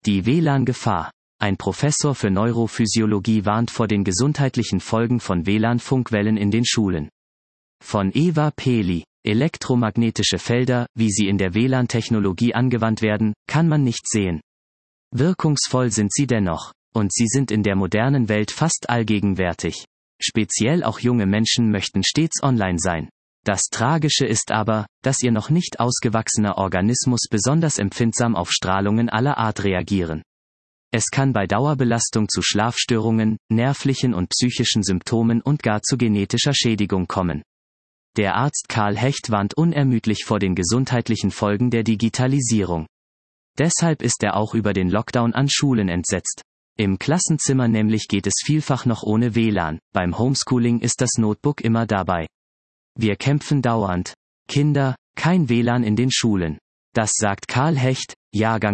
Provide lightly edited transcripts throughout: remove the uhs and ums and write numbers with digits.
Die WLAN-Gefahr. Ein Professor für Neurophysiologie warnt vor den gesundheitlichen Folgen von WLAN-Funkwellen in den Schulen. Von Eva Peli. Elektromagnetische Felder, wie sie in der WLAN-Technologie angewandt werden, kann man nicht sehen. Wirkungsvoll sind sie dennoch. Und sie sind in der modernen Welt fast allgegenwärtig. Speziell auch junge Menschen möchten stets online sein. Das Tragische ist aber, dass ihr noch nicht ausgewachsener Organismus besonders empfindsam auf Strahlungen aller Art reagieren. Es kann bei Dauerbelastung zu Schlafstörungen, nervlichen und psychischen Symptomen und gar zu genetischer Schädigung kommen. Der Arzt Karl Hecht warnt unermüdlich vor den gesundheitlichen Folgen der Digitalisierung. Deshalb ist er auch über den Lockdown an Schulen entsetzt. Im Klassenzimmer nämlich geht es vielfach noch ohne WLAN, beim Homeschooling ist das Notebook immer dabei. Wir kämpfen dauernd. Kinder, kein WLAN in den Schulen. Das sagt Karl Hecht, Jahrgang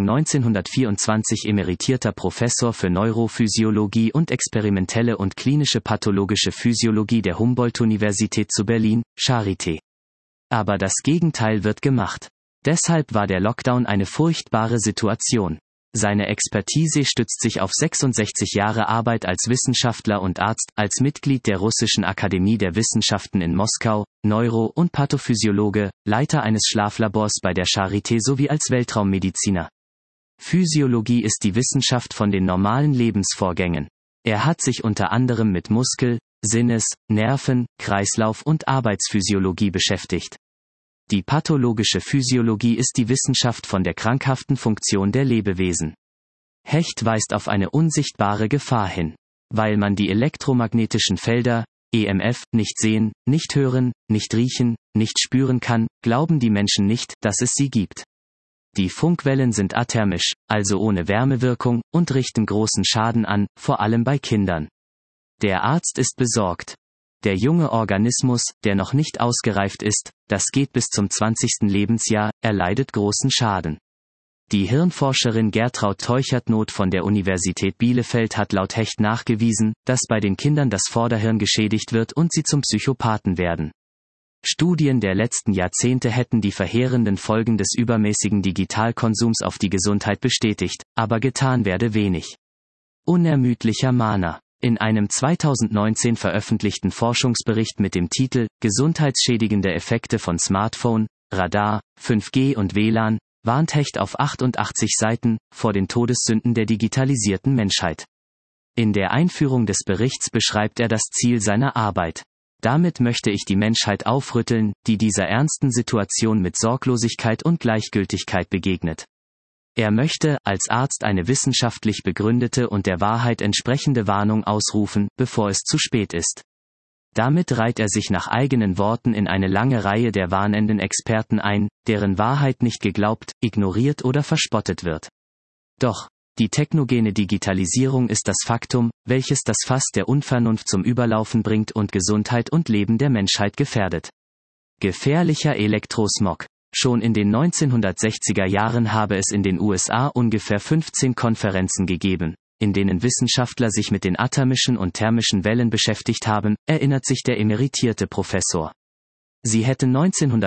1924, emeritierter Professor für Neurophysiologie und experimentelle und klinische pathologische Physiologie der Humboldt-Universität zu Berlin, Charité. Aber das Gegenteil wird gemacht. Deshalb war der Lockdown eine furchtbare Situation. Seine Expertise stützt sich auf 66 Jahre Arbeit als Wissenschaftler und Arzt, als Mitglied der Russischen Akademie der Wissenschaften in Moskau, Neuro- und Pathophysiologe, Leiter eines Schlaflabors bei der Charité sowie als Weltraummediziner. Physiologie ist die Wissenschaft von den normalen Lebensvorgängen. Er hat sich unter anderem mit Muskel-, Sinnes-, Nerven-, Kreislauf- und Arbeitsphysiologie beschäftigt. Die pathologische Physiologie ist die Wissenschaft von der krankhaften Funktion der Lebewesen. Hecht weist auf eine unsichtbare Gefahr hin. Weil man die elektromagnetischen Felder, EMF, nicht sehen, nicht hören, nicht riechen, nicht spüren kann, glauben die Menschen nicht, dass es sie gibt. Die Funkwellen sind athermisch, also ohne Wärmewirkung, und richten großen Schaden an, vor allem bei Kindern. Der Arzt ist besorgt. Der junge Organismus, der noch nicht ausgereift ist, das geht bis zum 20. Lebensjahr, erleidet großen Schaden. Die Hirnforscherin Gertraud Teuchert-Noth von der Universität Bielefeld hat laut Hecht nachgewiesen, dass bei den Kindern das Vorderhirn geschädigt wird und sie zum Psychopathen werden. Studien der letzten Jahrzehnte hätten die verheerenden Folgen des übermäßigen Digitalkonsums auf die Gesundheit bestätigt, aber getan werde wenig. Unermüdlicher Mahner. In einem 2019 veröffentlichten Forschungsbericht mit dem Titel »Gesundheitsschädigende Effekte von Smartphone, Radar, 5G und WLAN« warnt Hecht auf 88 Seiten vor den Todessünden der digitalisierten Menschheit. In der Einführung des Berichts beschreibt er das Ziel seiner Arbeit. Damit möchte ich die Menschheit aufrütteln, die dieser ernsten Situation mit Sorglosigkeit und Gleichgültigkeit begegnet. Er möchte, als Arzt, eine wissenschaftlich begründete und der Wahrheit entsprechende Warnung ausrufen, bevor es zu spät ist. Damit reiht er sich nach eigenen Worten in eine lange Reihe der warnenden Experten ein, deren Wahrheit nicht geglaubt, ignoriert oder verspottet wird. Doch, die technogene Digitalisierung ist das Faktum, welches das Fass der Unvernunft zum Überlaufen bringt und Gesundheit und Leben der Menschheit gefährdet. Gefährlicher Elektrosmog. Schon in den 1960er Jahren habe es in den USA ungefähr 15 Konferenzen gegeben, in denen Wissenschaftler sich mit den athermischen und thermischen Wellen beschäftigt haben, erinnert sich der emeritierte Professor. Sie hätten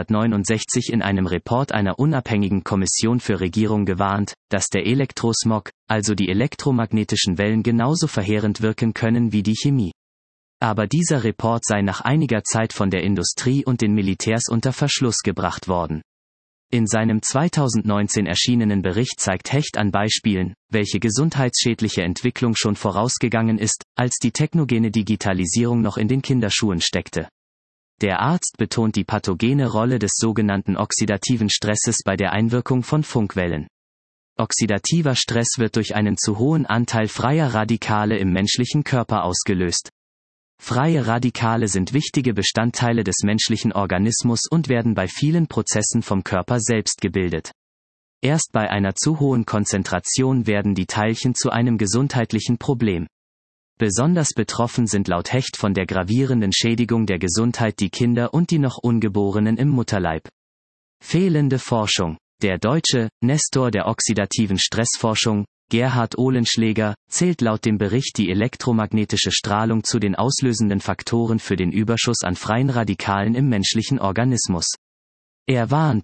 1969 in einem Report einer unabhängigen Kommission für Regierung gewarnt, dass der Elektrosmog, also die elektromagnetischen Wellen, genauso verheerend wirken können wie die Chemie. Aber dieser Report sei nach einiger Zeit von der Industrie und den Militärs unter Verschluss gebracht worden. In seinem 2019 erschienenen Bericht zeigt Hecht an Beispielen, welche gesundheitsschädliche Entwicklung schon vorausgegangen ist, als die technogene Digitalisierung noch in den Kinderschuhen steckte. Der Arzt betont die pathogene Rolle des sogenannten oxidativen Stresses bei der Einwirkung von Funkwellen. Oxidativer Stress wird durch einen zu hohen Anteil freier Radikale im menschlichen Körper ausgelöst. Freie Radikale sind wichtige Bestandteile des menschlichen Organismus und werden bei vielen Prozessen vom Körper selbst gebildet. Erst bei einer zu hohen Konzentration werden die Teilchen zu einem gesundheitlichen Problem. Besonders betroffen sind laut Hecht von der gravierenden Schädigung der Gesundheit die Kinder und die noch Ungeborenen im Mutterleib. Fehlende Forschung. Der Deutsche, Nestor der oxidativen Stressforschung, Gerhard Ohlenschläger, zählt laut dem Bericht die elektromagnetische Strahlung zu den auslösenden Faktoren für den Überschuss an freien Radikalen im menschlichen Organismus. Er warnte,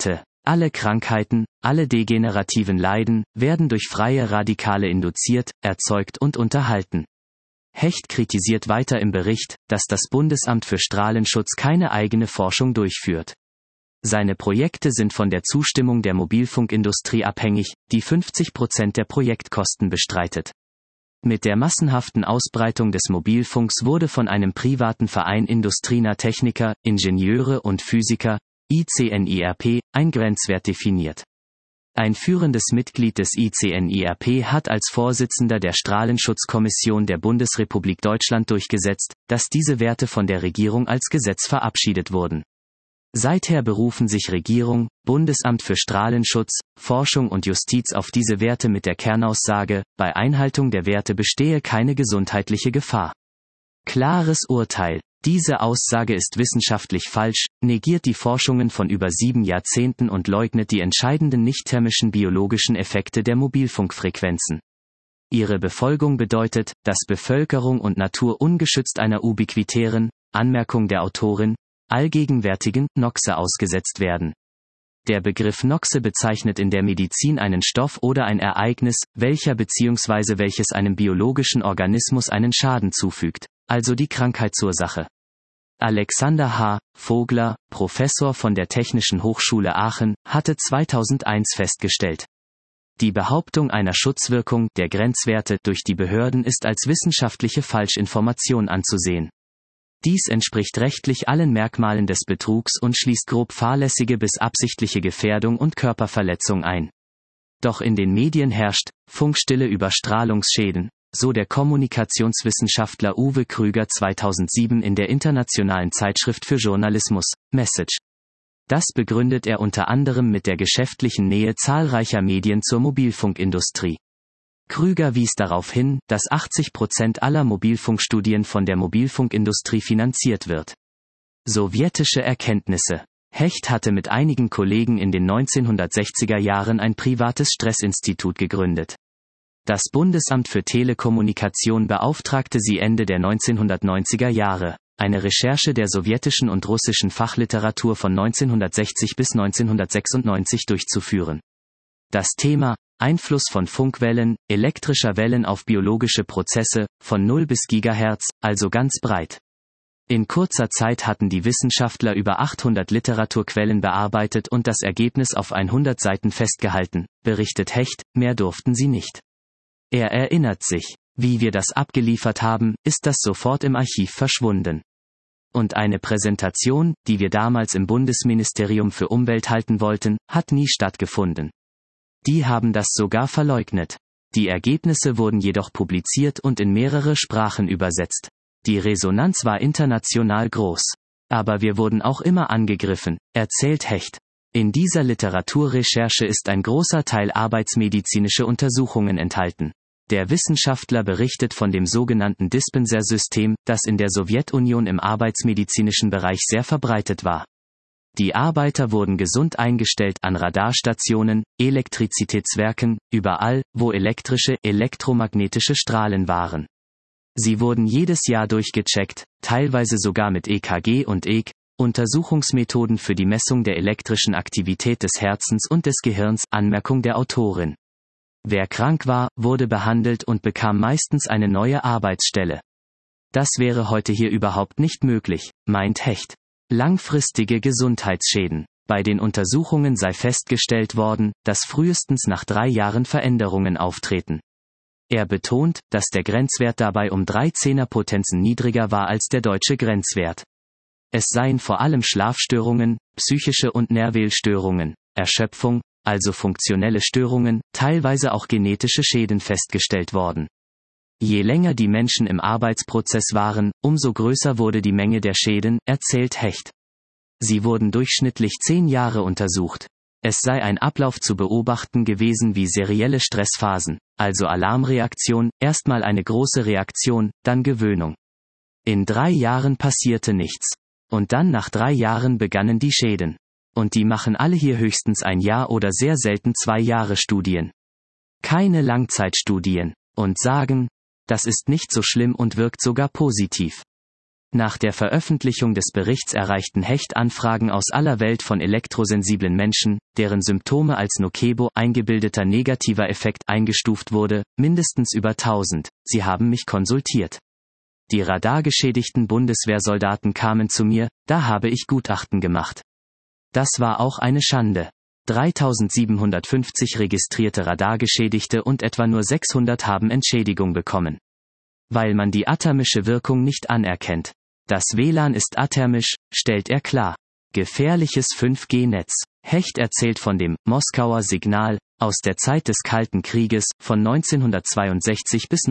Alle Krankheiten, alle degenerativen Leiden, werden durch freie Radikale induziert, erzeugt und unterhalten. Hecht kritisiert weiter im Bericht, dass das Bundesamt für Strahlenschutz keine eigene Forschung durchführt. Seine Projekte sind von der Zustimmung der Mobilfunkindustrie abhängig, die 50% der Projektkosten bestreitet. Mit der massenhaften Ausbreitung des Mobilfunks wurde von einem privaten Verein industrienaher Techniker, Ingenieure und Physiker, ICNIRP, ein Grenzwert definiert. Ein führendes Mitglied des ICNIRP hat als Vorsitzender der Strahlenschutzkommission der Bundesrepublik Deutschland durchgesetzt, dass diese Werte von der Regierung als Gesetz verabschiedet wurden. Seither berufen sich Regierung, Bundesamt für Strahlenschutz, Forschung und Justiz auf diese Werte mit der Kernaussage, bei Einhaltung der Werte bestehe keine gesundheitliche Gefahr. Klares Urteil. Diese Aussage ist wissenschaftlich falsch, negiert die Forschungen von über 7 Jahrzehnten und leugnet die entscheidenden nicht-thermischen biologischen Effekte der Mobilfunkfrequenzen. Ihre Befolgung bedeutet, dass Bevölkerung und Natur ungeschützt einer ubiquitären, Anmerkung der Autorin, allgegenwärtigen Noxe ausgesetzt werden. Der Begriff Noxe bezeichnet in der Medizin einen Stoff oder ein Ereignis, welches einem biologischen Organismus einen Schaden zufügt, also die Krankheitsursache. Alexander H. Vogler, Professor von der Technischen Hochschule Aachen, hatte 2001 festgestellt: Die Behauptung einer Schutzwirkung der Grenzwerte durch die Behörden ist als wissenschaftliche Falschinformation anzusehen. Dies entspricht rechtlich allen Merkmalen des Betrugs und schließt grob fahrlässige bis absichtliche Gefährdung und Körperverletzung ein. Doch in den Medien herrscht Funkstille über Strahlungsschäden, so der Kommunikationswissenschaftler Uwe Krüger 2007 in der internationalen Zeitschrift für Journalismus, Message. Das begründet er unter anderem mit der geschäftlichen Nähe zahlreicher Medien zur Mobilfunkindustrie. Krüger wies darauf hin, dass 80% aller Mobilfunkstudien von der Mobilfunkindustrie finanziert wird. Sowjetische Erkenntnisse. Hecht hatte mit einigen Kollegen in den 1960er Jahren ein privates Stressinstitut gegründet. Das Bundesamt für Telekommunikation beauftragte sie Ende der 1990er Jahre, eine Recherche der sowjetischen und russischen Fachliteratur von 1960 bis 1996 durchzuführen. Das Thema: Einfluss von Funkwellen, elektrischer Wellen auf biologische Prozesse, von 0 bis Gigahertz, also ganz breit. In kurzer Zeit hatten die Wissenschaftler über 800 Literaturquellen bearbeitet und das Ergebnis auf 100 Seiten festgehalten, berichtet Hecht, mehr durften sie nicht. Er erinnert sich: Wie wir das abgeliefert haben, ist das sofort im Archiv verschwunden. Und eine Präsentation, die wir damals im Bundesministerium für Umwelt halten wollten, hat nie stattgefunden. Die haben das sogar verleugnet. Die Ergebnisse wurden jedoch publiziert und in mehrere Sprachen übersetzt. Die Resonanz war international groß. Aber wir wurden auch immer angegriffen, erzählt Hecht. In dieser Literaturrecherche ist ein großer Teil arbeitsmedizinische Untersuchungen enthalten. Der Wissenschaftler berichtet von dem sogenannten Dispenser-System, das in der Sowjetunion im arbeitsmedizinischen Bereich sehr verbreitet war. Die Arbeiter wurden gesund eingestellt an Radarstationen, Elektrizitätswerken, überall, wo elektromagnetische Strahlen waren. Sie wurden jedes Jahr durchgecheckt, teilweise sogar mit EKG und EEG, Untersuchungsmethoden für die Messung der elektrischen Aktivität des Herzens und des Gehirns, Anmerkung der Autorin. Wer krank war, wurde behandelt und bekam meistens eine neue Arbeitsstelle. Das wäre heute hier überhaupt nicht möglich, meint Hecht. Langfristige Gesundheitsschäden. Bei den Untersuchungen sei festgestellt worden, dass frühestens nach 3 Jahren Veränderungen auftreten. Er betont, dass der Grenzwert dabei um 3 Zehnerpotenzen niedriger war als der deutsche Grenzwert. Es seien vor allem Schlafstörungen, psychische und Nervenstörungen, Erschöpfung, also funktionelle Störungen, teilweise auch genetische Schäden festgestellt worden. Je länger die Menschen im Arbeitsprozess waren, umso größer wurde die Menge der Schäden, erzählt Hecht. Sie wurden durchschnittlich 10 Jahre untersucht. Es sei ein Ablauf zu beobachten gewesen wie serielle Stressphasen, also Alarmreaktion, erstmal eine große Reaktion, dann Gewöhnung. In 3 Jahren passierte nichts. Und dann nach 3 Jahren begannen die Schäden. Und die machen alle hier höchstens 1 Jahr oder sehr selten 2 Jahre Studien. Keine Langzeitstudien. Und sagen: Das ist nicht so schlimm und wirkt sogar positiv. Nach der Veröffentlichung des Berichts erreichten Hecht Anfragen aus aller Welt von elektrosensiblen Menschen, deren Symptome als Nocebo eingebildeter negativer Effekt eingestuft wurde, mindestens über 1000. Sie haben mich konsultiert. Die radargeschädigten Bundeswehrsoldaten kamen zu mir, da habe ich Gutachten gemacht. Das war auch eine Schande. 3750 registrierte Radargeschädigte und etwa nur 600 haben Entschädigung bekommen. Weil man die athermische Wirkung nicht anerkennt. Das WLAN ist athermisch, stellt er klar. Gefährliches 5G-Netz. Hecht erzählt von dem Moskauer Signal aus der Zeit des Kalten Krieges von 1962 bis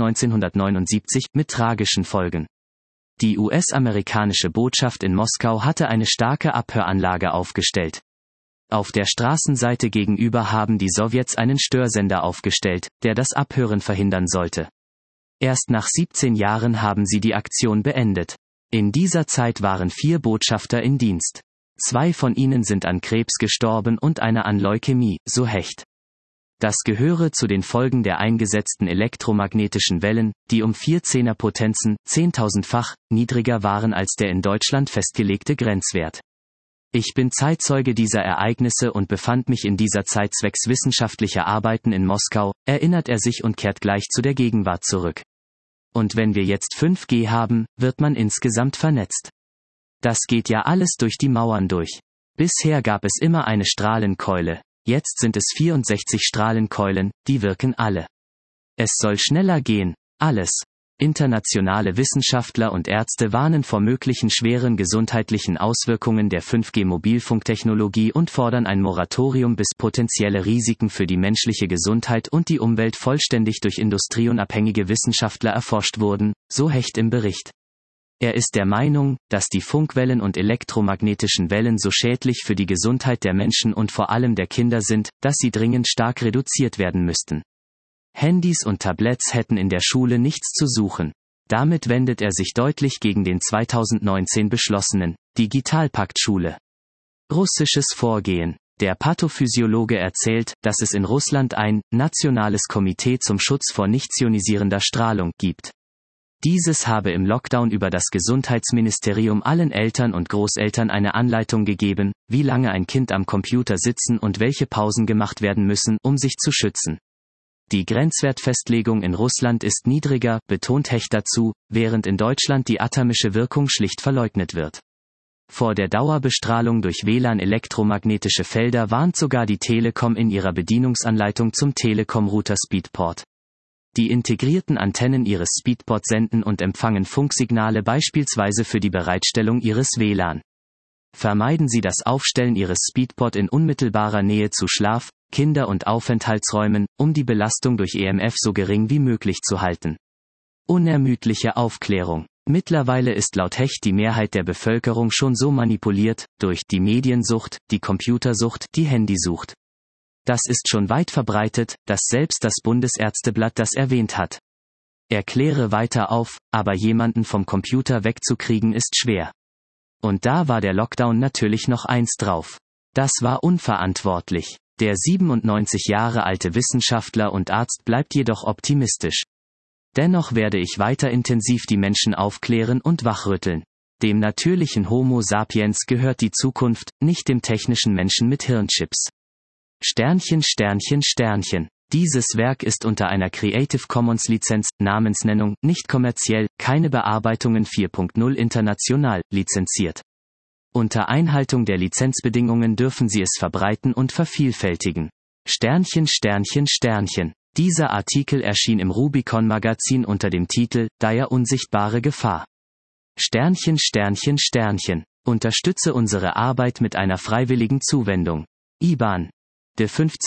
1979 mit tragischen Folgen. Die US-amerikanische Botschaft in Moskau hatte eine starke Abhöranlage aufgestellt. Auf der Straßenseite gegenüber haben die Sowjets einen Störsender aufgestellt, der das Abhören verhindern sollte. Erst nach 17 Jahren haben sie die Aktion beendet. In dieser Zeit waren 4 Botschafter in Dienst. 2 von ihnen sind an Krebs gestorben und einer an Leukämie, so Hecht. Das gehöre zu den Folgen der eingesetzten elektromagnetischen Wellen, die um 4 Zehnerpotenzen, 10.000-fach, niedriger waren als der in Deutschland festgelegte Grenzwert. Ich bin Zeitzeuge dieser Ereignisse und befand mich in dieser Zeit zwecks wissenschaftlicher Arbeiten in Moskau, erinnert er sich und kehrt gleich zu der Gegenwart zurück. Und wenn wir jetzt 5G haben, wird man insgesamt vernetzt. Das geht ja alles durch die Mauern durch. Bisher gab es immer eine Strahlenkeule, jetzt sind es 64 Strahlenkeulen, die wirken alle. Es soll schneller gehen, alles. Internationale Wissenschaftler und Ärzte warnen vor möglichen schweren gesundheitlichen Auswirkungen der 5G-Mobilfunktechnologie und fordern ein Moratorium, bis potenzielle Risiken für die menschliche Gesundheit und die Umwelt vollständig durch industrieunabhängige Wissenschaftler erforscht wurden, so Hecht im Bericht. Er ist der Meinung, dass die Funkwellen und elektromagnetischen Wellen so schädlich für die Gesundheit der Menschen und vor allem der Kinder sind, dass sie dringend stark reduziert werden müssten. Handys und Tabletts hätten in der Schule nichts zu suchen. Damit wendet er sich deutlich gegen den 2019 beschlossenen Digitalpakt Schule. Russisches Vorgehen. Der Pathophysiologe erzählt, dass es in Russland ein nationales Komitee zum Schutz vor nichtionisierender Strahlung gibt. Dieses habe im Lockdown über das Gesundheitsministerium allen Eltern und Großeltern eine Anleitung gegeben, wie lange ein Kind am Computer sitzen und welche Pausen gemacht werden müssen, um sich zu schützen. Die Grenzwertfestlegung in Russland ist niedriger, betont Hecht dazu, während in Deutschland die athermische Wirkung schlicht verleugnet wird. Vor der Dauerbestrahlung durch WLAN elektromagnetische Felder warnt sogar die Telekom in ihrer Bedienungsanleitung zum Telekom-Router Speedport. Die integrierten Antennen ihres Speedport senden und empfangen Funksignale beispielsweise für die Bereitstellung ihres WLAN. Vermeiden Sie das Aufstellen Ihres Speedport in unmittelbarer Nähe zu Schlaf-, Kinder- und Aufenthaltsräumen, um die Belastung durch EMF so gering wie möglich zu halten. Unermüdliche Aufklärung. Mittlerweile ist laut Hecht die Mehrheit der Bevölkerung schon so manipuliert, durch die Mediensucht, die Computersucht, die Handysucht. Das ist schon weit verbreitet, dass selbst das Bundesärzteblatt das erwähnt hat. Er kläre weiter auf, aber jemanden vom Computer wegzukriegen ist schwer. Und da war der Lockdown natürlich noch eins drauf. Das war unverantwortlich. Der 97 Jahre alte Wissenschaftler und Arzt bleibt jedoch optimistisch. Dennoch werde ich weiter intensiv die Menschen aufklären und wachrütteln. Dem natürlichen Homo sapiens gehört die Zukunft, nicht dem technischen Menschen mit Hirnchips. Sternchen, Sternchen, Sternchen. Dieses Werk ist unter einer Creative Commons Lizenz, Namensnennung, nicht kommerziell, keine Bearbeitungen 4.0 international, lizenziert. Unter Einhaltung der Lizenzbedingungen dürfen Sie es verbreiten und vervielfältigen. Sternchen, Sternchen, Sternchen. Dieser Artikel erschien im Rubicon-Magazin unter dem Titel »Dire unsichtbare Gefahr«. Sternchen, Sternchen, Sternchen. Unterstütze unsere Arbeit mit einer freiwilligen Zuwendung. IBAN de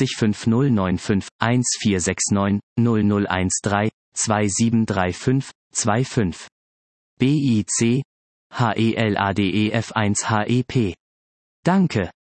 505095 1469 0013 2735 25. BIC HELADEF1 HEP. Danke.